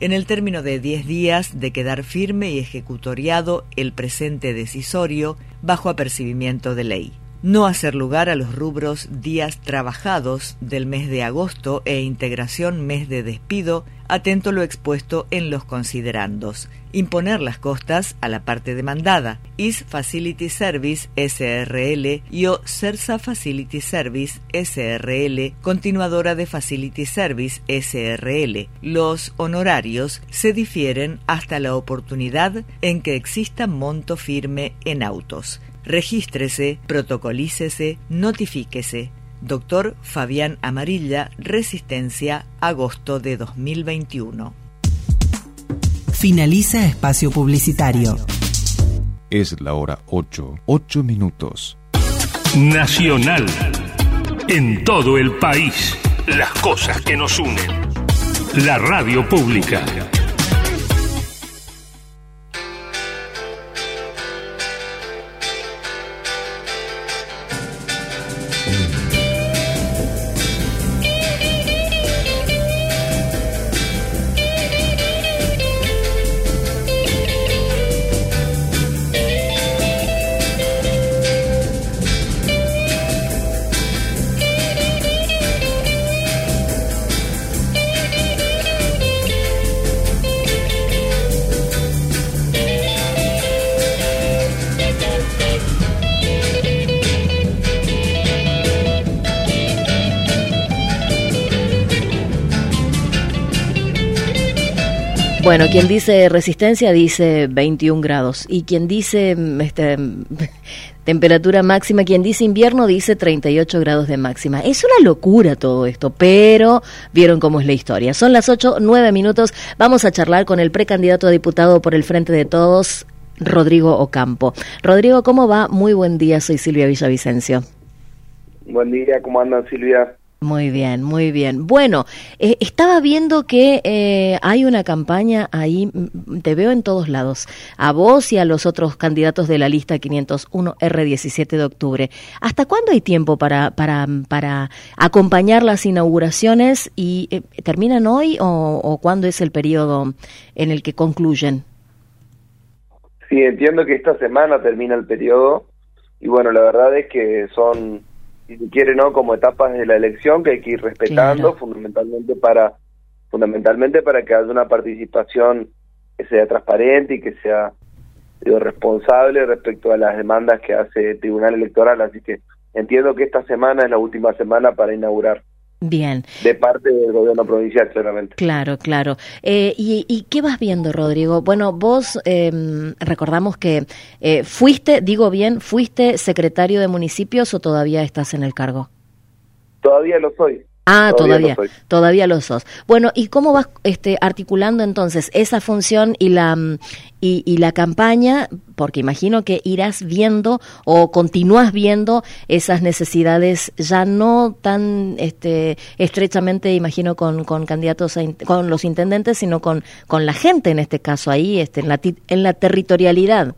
en el término de 10 días de quedar firme y ejecutoriado el presente decisorio bajo apercibimiento de ley. No hacer lugar a los rubros días trabajados del mes de agosto e integración mes de despido, atento lo expuesto en los considerandos. Imponer las costas a la parte demandada, IS Facility Service SRL y o CERSA Facility Service SRL, continuadora de Facility Service SRL. Los honorarios se difieren hasta la oportunidad en que exista monto firme en autos. Regístrese, protocolícese, notifíquese. Doctor Fabián Amarilla, Resistencia, agosto de 2021. Finaliza espacio publicitario. Es la hora 8 minutos. Nacional. En todo el país, las cosas que nos unen. La radio pública. Bueno, quien dice resistencia dice 21 grados y quien dice temperatura máxima, quien dice invierno dice 38 grados de máxima. Es una locura todo esto, pero vieron cómo es la historia. Son las 8:09 minutos. Vamos a charlar con el precandidato a diputado por el Frente de Todos, Rodrigo Ocampo. Rodrigo, ¿cómo va? Muy buen día, soy Silvia Villavicencio. Buen día, ¿cómo andan, Silvia? Muy bien, muy bien. Bueno, estaba viendo que hay una campaña ahí, te veo en todos lados, a vos y a los otros candidatos de la lista 501 R17 de octubre. ¿Hasta cuándo hay tiempo para acompañar las inauguraciones y terminan hoy o cuándo es el periodo en el que concluyen? Sí, entiendo que esta semana termina el periodo y bueno, la verdad es que son, si se quiere, ¿no?, como etapas de la elección que hay que ir respetando, claro, fundamentalmente para que haya una participación que sea transparente y que sea, responsable respecto a las demandas que hace el Tribunal Electoral, así que entiendo que esta semana es la última semana para inaugurar. Bien. De parte del gobierno provincial, claramente. Claro, claro. ¿Y qué vas viendo, Rodrigo? Bueno, vos recordamos que fuiste secretario de municipios o todavía estás en el cargo? Todavía lo soy. Ah, todavía lo sos. Bueno, ¿y cómo vas articulando entonces esa función y la campaña? Porque imagino que irás viendo o continúas viendo esas necesidades ya no tan estrechamente, imagino, con candidatos, con los intendentes, sino con la gente en este caso ahí, en la territorialidad.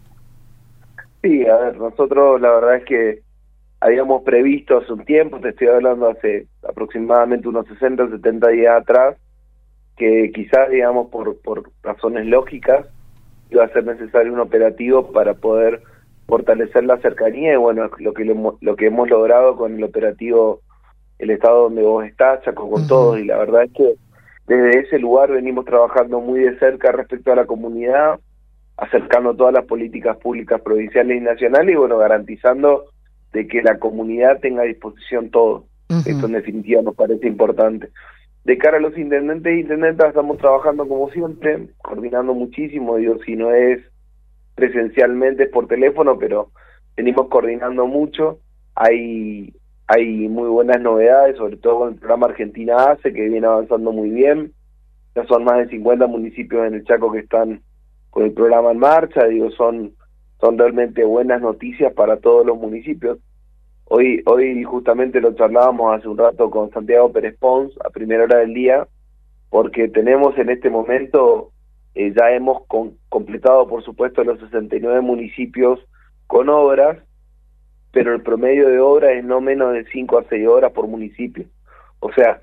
Sí, a ver, nosotros la verdad es que habíamos previsto hace un tiempo, te estoy hablando hace aproximadamente unos 60, 70 días atrás, que quizás, digamos, por razones lógicas, iba a ser necesario un operativo para poder fortalecer la cercanía, y bueno, lo que hemos logrado con el operativo El Estado Donde Vos Estás, Chaco con Todos, y la verdad es que desde ese lugar venimos trabajando muy de cerca respecto a la comunidad, acercando todas las políticas públicas provinciales y nacionales, y bueno, garantizando de que la comunidad tenga a disposición todo. Esto en definitiva nos parece importante. De cara a los intendentes e intendentas estamos trabajando como siempre, coordinando muchísimo, si no es presencialmente es por teléfono, pero venimos coordinando mucho. Hay muy buenas novedades, sobre todo con el programa Argentina Hace, que viene avanzando muy bien. Ya son más de 50 municipios en el Chaco que están con el programa en marcha, son realmente buenas noticias para todos los municipios. Hoy justamente lo charlábamos hace un rato con Santiago Pérez Pons a primera hora del día, porque tenemos en este momento, ya hemos completado por supuesto los 69 municipios con obras, pero el promedio de obra es no menos de 5 a 6 horas por municipio. O sea,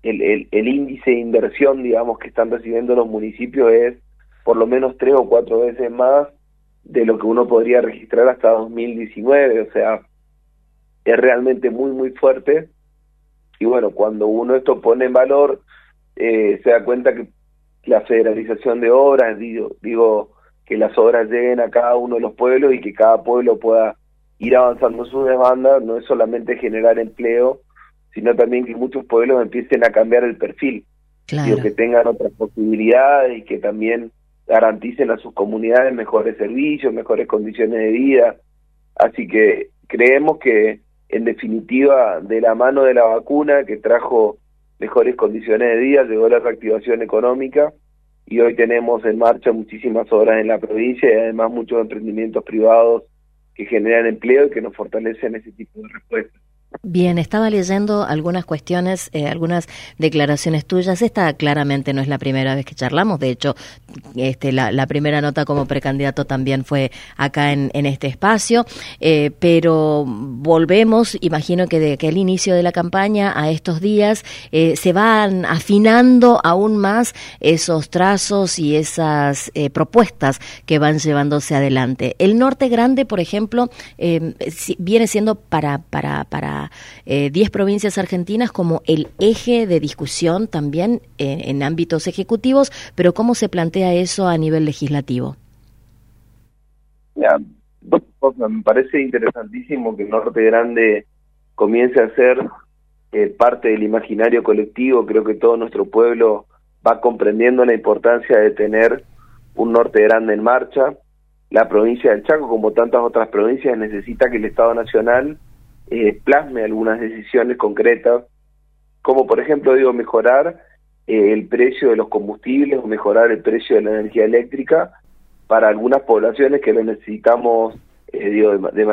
el índice de inversión, digamos, que están recibiendo los municipios es por lo menos 3 o 4 veces más de lo que uno podría registrar hasta 2019, o sea, es realmente muy, muy fuerte. Y bueno, cuando uno esto pone en valor, se da cuenta que la federalización de obras, digo que las obras lleguen a cada uno de los pueblos y que cada pueblo pueda ir avanzando su demanda, no es solamente generar empleo, sino también que muchos pueblos empiecen a cambiar el perfil, Claro. que tengan otras posibilidades y que también garanticen a sus comunidades mejores servicios, mejores condiciones de vida. Así que creemos que, en definitiva, de la mano de la vacuna que trajo mejores condiciones de vida, llegó la reactivación económica, y hoy tenemos en marcha muchísimas obras en la provincia y además muchos emprendimientos privados que generan empleo y que nos fortalecen ese tipo de respuestas. Bien, estaba leyendo algunas cuestiones, algunas declaraciones tuyas. Esta claramente no es la primera vez que charlamos. De hecho, la primera nota como precandidato también fue acá en este espacio. Pero volvemos, imagino que de que el inicio de la campaña a estos días se van afinando aún más esos trazos y esas propuestas que van llevándose adelante. El Norte Grande, por ejemplo, viene siendo para 10 provincias argentinas como el eje de discusión también en ámbitos ejecutivos, pero ¿cómo se plantea eso a nivel legislativo? Ya, dos cosas. Me parece interesantísimo que el Norte Grande comience a ser parte del imaginario colectivo. Creo que todo nuestro pueblo va comprendiendo la importancia de tener un Norte Grande en marcha. La provincia del Chaco, como tantas otras provincias, necesita que el Estado Nacional plasme algunas decisiones concretas, como por ejemplo, mejorar el precio de los combustibles o mejorar el precio de la energía eléctrica para algunas poblaciones que lo necesitamos de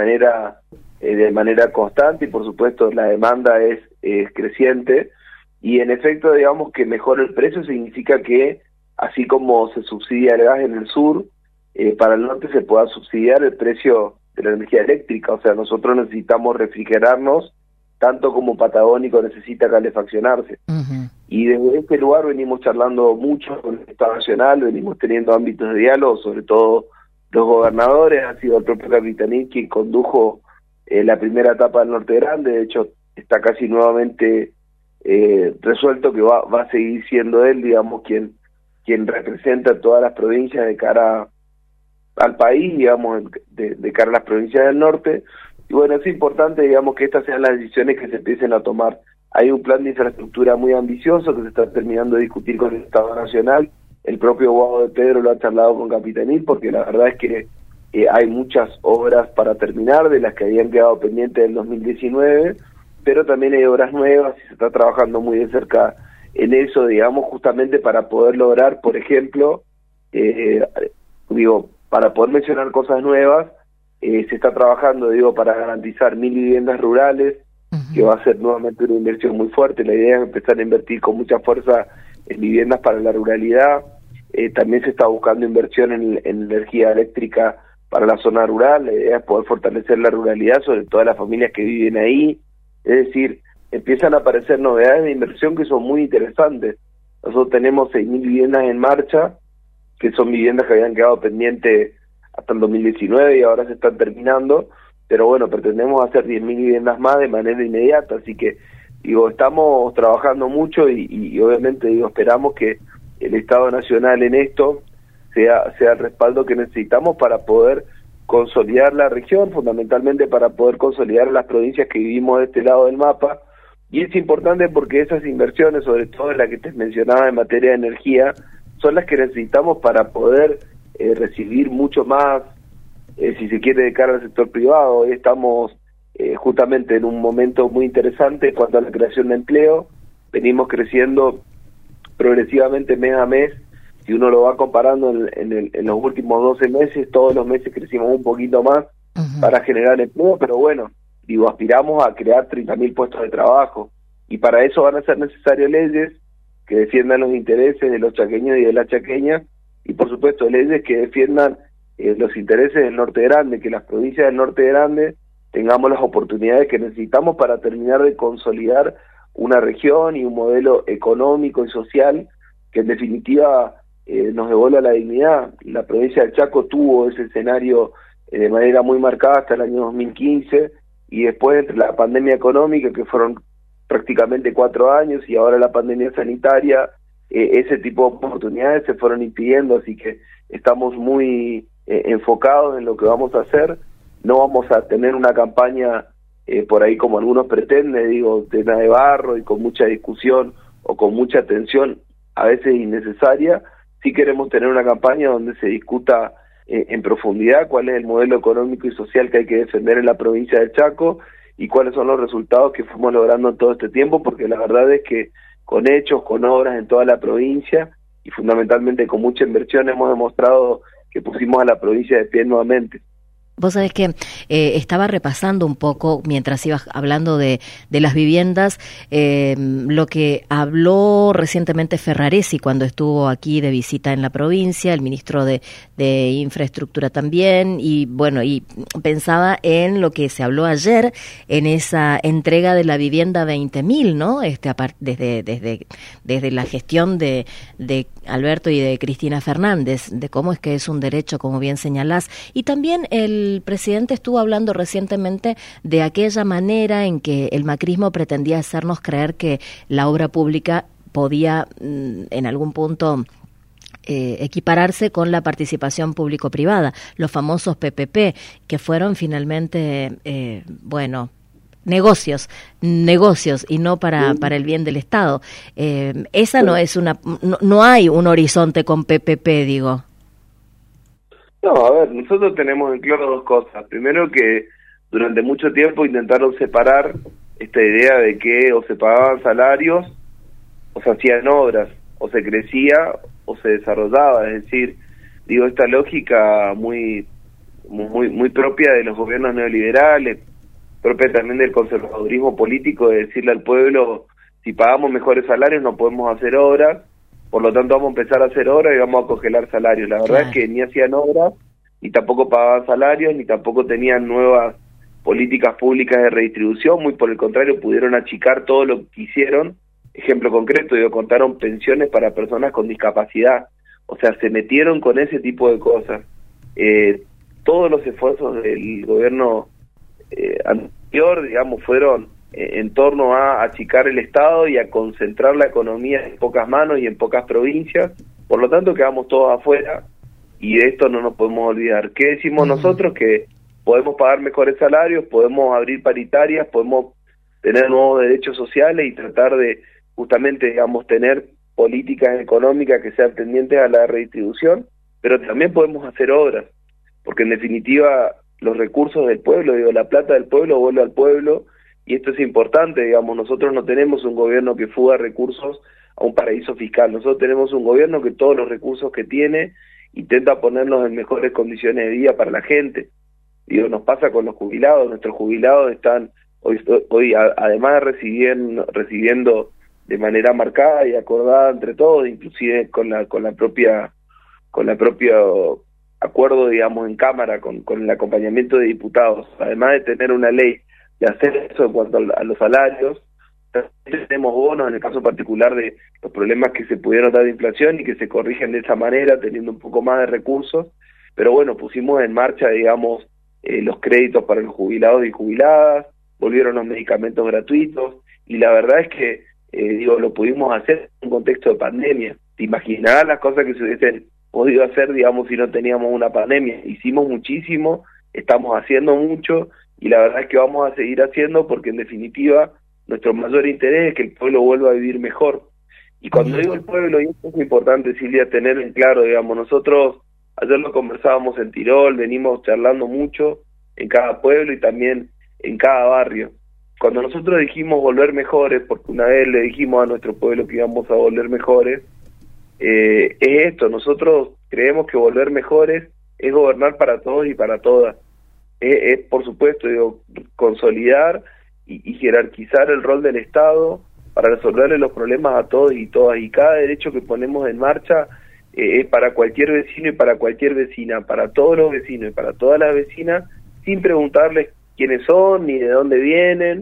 manera constante, y por supuesto la demanda es creciente, y en efecto, digamos, que mejor el precio significa que, así como se subsidia el gas en el sur, para el norte se pueda subsidiar el precio de la energía eléctrica. O sea, nosotros necesitamos refrigerarnos tanto como Patagónico necesita calefaccionarse. Uh-huh. Y desde este lugar venimos charlando mucho con el Estado Nacional, venimos teniendo ámbitos de diálogo, sobre todo los gobernadores. Ha sido el propio Capitanich quien condujo la primera etapa del Norte Grande. De hecho, está casi nuevamente resuelto que va a seguir siendo él, digamos, quien representa a todas las provincias de cara al país, digamos, de cara a las provincias del norte. Y bueno, es importante, digamos, que estas sean las decisiones que se empiecen a tomar. Hay un plan de infraestructura muy ambicioso que se está terminando de discutir con el Estado Nacional. El propio Guado de Pedro lo ha charlado con Capitanich, porque la verdad es que hay muchas obras para terminar, de las que habían quedado pendientes del 2019, pero también hay obras nuevas y se está trabajando muy de cerca en eso, digamos, justamente para poder lograr, por ejemplo, para poder mencionar cosas nuevas, se está trabajando, para garantizar 1.000 viviendas rurales, uh-huh, que va a ser nuevamente una inversión muy fuerte. La idea es empezar a invertir con mucha fuerza en viviendas para la ruralidad. También se está buscando inversión en energía eléctrica para la zona rural. La idea es poder fortalecer la ruralidad, sobre todo las familias que viven ahí. Es decir, empiezan a aparecer novedades de inversión que son muy interesantes. Nosotros tenemos 6.000 viviendas en marcha, que son viviendas que habían quedado pendientes hasta el 2019 y ahora se están terminando, pero bueno, pretendemos hacer 10.000 viviendas más de manera inmediata. Así que, estamos trabajando mucho y obviamente, esperamos que el Estado Nacional en esto sea el respaldo que necesitamos para poder consolidar la región, fundamentalmente para poder consolidar las provincias que vivimos de este lado del mapa. Y es importante porque esas inversiones, sobre todo las que te mencionaba en materia de energía, son las que necesitamos para poder recibir mucho más, si se quiere, de cara al sector privado. Hoy estamos justamente en un momento muy interesante en cuanto a la creación de empleo. Venimos creciendo progresivamente mes a mes. Si uno lo va comparando en los últimos 12 meses, todos los meses crecimos un poquito más, uh-huh, para generar empleo, pero bueno, aspiramos a crear 30.000 puestos de trabajo, y para eso van a ser necesarias leyes que defiendan los intereses de los chaqueños y de las chaqueñas, y por supuesto leyes que defiendan los intereses del Norte Grande, que las provincias del Norte Grande tengamos las oportunidades que necesitamos para terminar de consolidar una región y un modelo económico y social que en definitiva nos devuelva la dignidad. La provincia del Chaco tuvo ese escenario de manera muy marcada hasta el año 2015, y después entre la pandemia económica, que fueron prácticamente 4 años, y ahora la pandemia sanitaria, ese tipo de oportunidades se fueron impidiendo, así que estamos muy enfocados en lo que vamos a hacer. No vamos a tener una campaña por ahí como algunos pretenden, digo, llena de barro y con mucha discusión o con mucha tensión, a veces innecesaria. Sí queremos tener una campaña donde se discuta en profundidad cuál es el modelo económico y social que hay que defender en la provincia del Chaco y cuáles son los resultados que fuimos logrando en todo este tiempo, porque la verdad es que con hechos, con obras en toda la provincia y fundamentalmente con mucha inversión hemos demostrado que pusimos a la provincia de pie nuevamente. Vos sabés que estaba repasando un poco, mientras ibas hablando de las viviendas, lo que habló recientemente Ferraresi cuando estuvo aquí de visita en la provincia, el ministro de Infraestructura también, y bueno, y pensaba en lo que se habló ayer en esa entrega de la vivienda 20.000, ¿no? Desde la gestión de Alberto y de Cristina Fernández, de cómo es que es un derecho, como bien señalás, y también el presidente estuvo hablando recientemente de aquella manera en que el macrismo pretendía hacernos creer que la obra pública podía en algún punto equipararse con la participación público-privada, los famosos PPP, que fueron finalmente, negocios y no para el bien del Estado. Esa no es no hay un horizonte con PPP, digo. No, a ver, nosotros tenemos en claro 2 cosas. Primero, que durante mucho tiempo intentaron separar esta idea de que o se pagaban salarios o se hacían obras, o se crecía o se desarrollaba. Es decir, digo, esta lógica muy propia de los gobiernos neoliberales, propia también del conservadurismo político, de decirle al pueblo, si pagamos mejores salarios no podemos hacer obras, por lo tanto vamos a empezar a hacer obras y vamos a congelar salarios. La verdad es que ni hacían obras, ni tampoco pagaban salarios, ni tampoco tenían nuevas políticas públicas de redistribución, muy por el contrario, pudieron achicar todo lo que hicieron. Ejemplo concreto, cortaron pensiones para personas con discapacidad, o sea, se metieron con ese tipo de cosas. Todos los esfuerzos del gobierno anterior, digamos, fueron en torno a achicar el Estado y a concentrar la economía en pocas manos y en pocas provincias. Por lo tanto, quedamos todos afuera y de esto no nos podemos olvidar. ¿Qué decimos nosotros? Que podemos pagar mejores salarios, podemos abrir paritarias, podemos tener nuevos derechos sociales y tratar de justamente, digamos, tener políticas económicas que sean tendientes a la redistribución, pero también podemos hacer obras, porque en definitiva los recursos del pueblo, la plata del pueblo vuelve al pueblo. Y esto es importante, digamos, nosotros no tenemos un gobierno que fuga recursos a un paraíso fiscal. Nosotros tenemos un gobierno que todos los recursos que tiene intenta ponerlos en mejores condiciones de vida para la gente. Nos pasa con los jubilados. Nuestros jubilados están hoy además de recibiendo de manera marcada y acordada entre todos, inclusive con la propia acuerdo, digamos, en Cámara, con el acompañamiento de diputados, además de tener una ley de hacer eso en cuanto a los salarios. Tenemos bonos en el caso particular de los problemas que se pudieron dar de inflación y que se corrigen de esa manera, teniendo un poco más de recursos, pero bueno, pusimos en marcha, digamos, los créditos para los jubilados y jubiladas, volvieron los medicamentos gratuitos, y la verdad es que, lo pudimos hacer en un contexto de pandemia. Te imaginarás las cosas que se hubiesen podido hacer, digamos, si no teníamos una pandemia. Hicimos muchísimo, estamos haciendo mucho, y la verdad es que vamos a seguir haciendo porque en definitiva nuestro mayor interés es que el pueblo vuelva a vivir mejor. Y cuando digo el pueblo, y esto es importante, Silvia, tenerlo en claro, digamos, nosotros ayer lo conversábamos en Tirol, venimos charlando mucho en cada pueblo y también en cada barrio. Cuando nosotros dijimos volver mejores, porque una vez le dijimos a nuestro pueblo que íbamos a volver mejores, es esto, nosotros creemos que volver mejores es gobernar para todos y para todas. Es por supuesto, consolidar y jerarquizar el rol del Estado para resolverle los problemas a todos y todas, y cada derecho que ponemos en marcha es para cualquier vecino y para cualquier vecina, para todos los vecinos y para todas las vecinas, sin preguntarles quiénes son, ni de dónde vienen,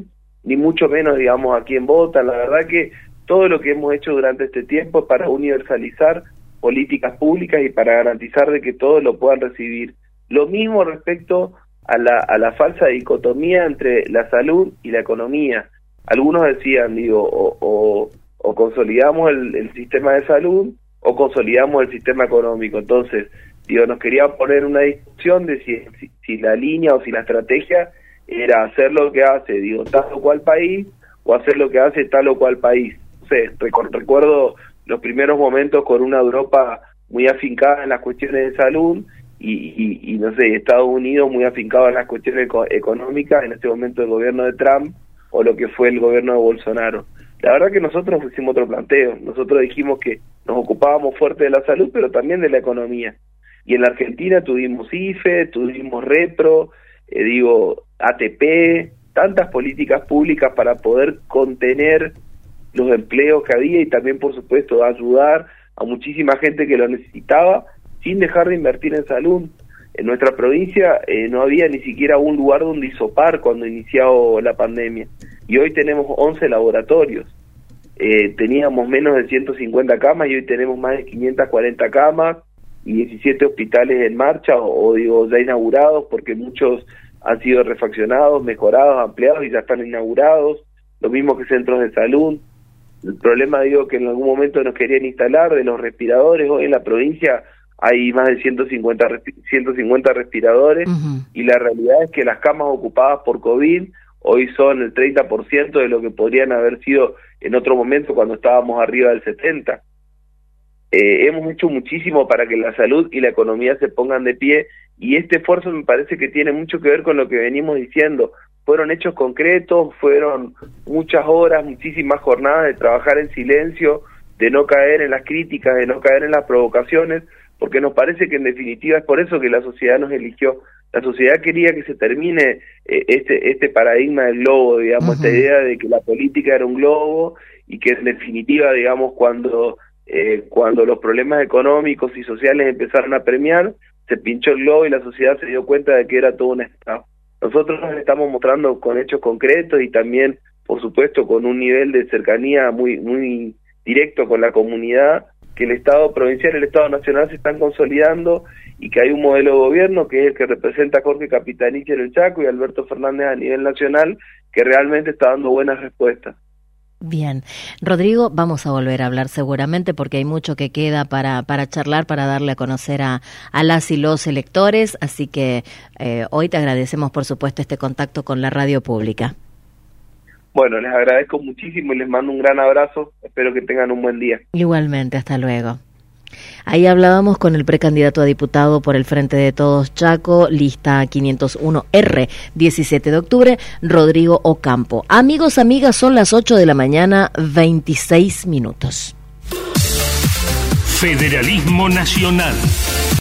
ni mucho menos, digamos, a quién votan. La verdad que todo lo que hemos hecho durante este tiempo es para universalizar políticas públicas y para garantizar de que todos lo puedan recibir. Lo mismo respecto a la falsa dicotomía entre la salud y la economía. Algunos decían, digo, o consolidamos el sistema de salud o consolidamos el sistema económico. Entonces, digo, nos querían poner una discusión de si la línea o si la estrategia era hacer lo que hace, digo, tal o cual país, o hacer lo que hace tal o cual país. No sé, recuerdo los primeros momentos con una Europa muy afincada en las cuestiones de salud y no sé, Estados Unidos muy afincado en las cuestiones económicas, en este momento el gobierno de Trump o lo que fue el gobierno de Bolsonaro. La verdad que nosotros hicimos otro planteo. Nosotros dijimos que nos ocupábamos fuerte de la salud, pero también de la economía. Y en la Argentina tuvimos IFE, tuvimos Repro, ATP, tantas políticas públicas para poder contener los empleos que había y también, por supuesto, ayudar a muchísima gente que lo necesitaba sin dejar de invertir en salud. En nuestra provincia no había ni siquiera un lugar donde hisopar cuando inició la pandemia. Y hoy tenemos 11 laboratorios. Teníamos menos de 150 camas y hoy tenemos más de 540 camas y 17 hospitales en marcha o ya inaugurados, porque muchos han sido refaccionados, mejorados, ampliados y ya están inaugurados. Lo mismo que centros de salud. El problema, que en algún momento nos querían instalar de los respiradores. Hoy en la provincia hay más de 150 respiradores y la realidad es que las camas ocupadas por COVID hoy son el 30% de lo que podrían haber sido en otro momento cuando estábamos arriba del 70%. Hemos hecho muchísimo para que la salud y la economía se pongan de pie y este esfuerzo me parece que tiene mucho que ver con lo que venimos diciendo. Fueron hechos concretos, fueron muchas horas, muchísimas jornadas de trabajar en silencio, de no caer en las críticas, de no caer en las provocaciones, porque nos parece que en definitiva es por eso que la sociedad nos eligió. La sociedad quería que se termine este paradigma del globo, digamos, esta idea de que la política era un globo y que en definitiva, digamos, cuando los problemas económicos y sociales empezaron a premiar, se pinchó el globo y la sociedad se dio cuenta de que era todo un estafa. Nosotros nos estamos mostrando con hechos concretos y también, por supuesto, con un nivel de cercanía muy, muy directo con la comunidad, que el Estado provincial y el Estado nacional se están consolidando y que hay un modelo de gobierno que es el que representa a Jorge Capitanich en el Chaco y Alberto Fernández a nivel nacional, que realmente está dando buenas respuestas. Bien, Rodrigo, vamos a volver a hablar seguramente porque hay mucho que queda para charlar, para darle a conocer a las y los electores, así que hoy te agradecemos por supuesto este contacto con la radio pública. Bueno, les agradezco muchísimo y les mando un gran abrazo, espero que tengan un buen día. Igualmente, hasta luego. Ahí hablábamos con el precandidato a diputado por el Frente de Todos Chaco, lista 501R, 17 de octubre, Rodrigo Ocampo. Amigos, amigas, son las 8 de la mañana, 26 minutos. Federalismo Nacional.